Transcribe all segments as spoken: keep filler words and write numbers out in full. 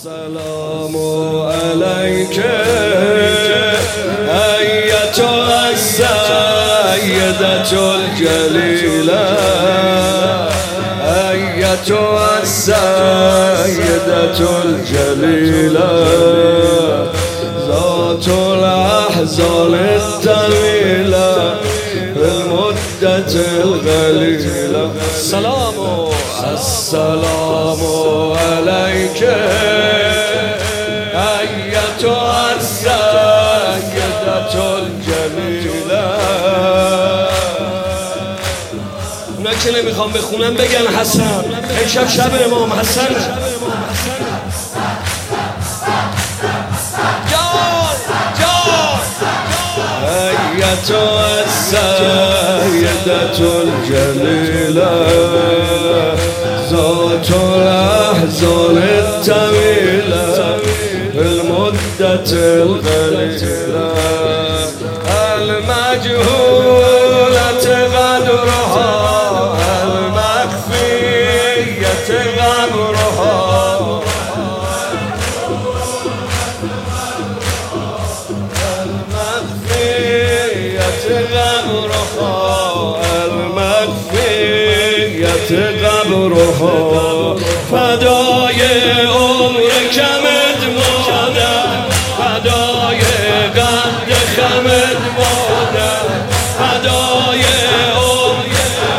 السلام عليك أيتها السيدة الجليلة أيتها السيدة الجليلة ذات الأحزان الطويلة المدة الغليلة. السلام السلام عليك أيتها السيدة الجليلة. اونا که نمیخوام بخونم بگن حسن. امشب شب امام حسن. أيتها السيدة الجليلة ذات الأحزان الطويلة المدة الغليلة المجهولة غدرها المخفية غمرها غمرها المخفية غمرها فدای عمر کمد مادر فدای قد خمد مادر فدای عمر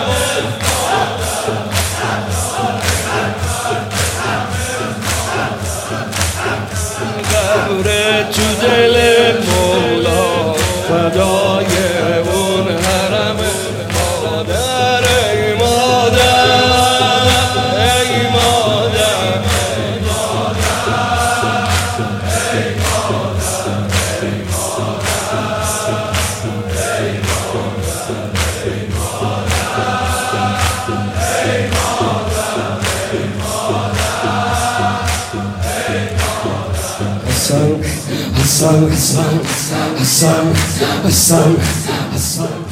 قبر تو دل مولا فدای اون حرم مادر ای مادر ای مادر ای مادر ای مادر ای Hassan, Hassan, Hassan, Hassan, Hassan, Hassan.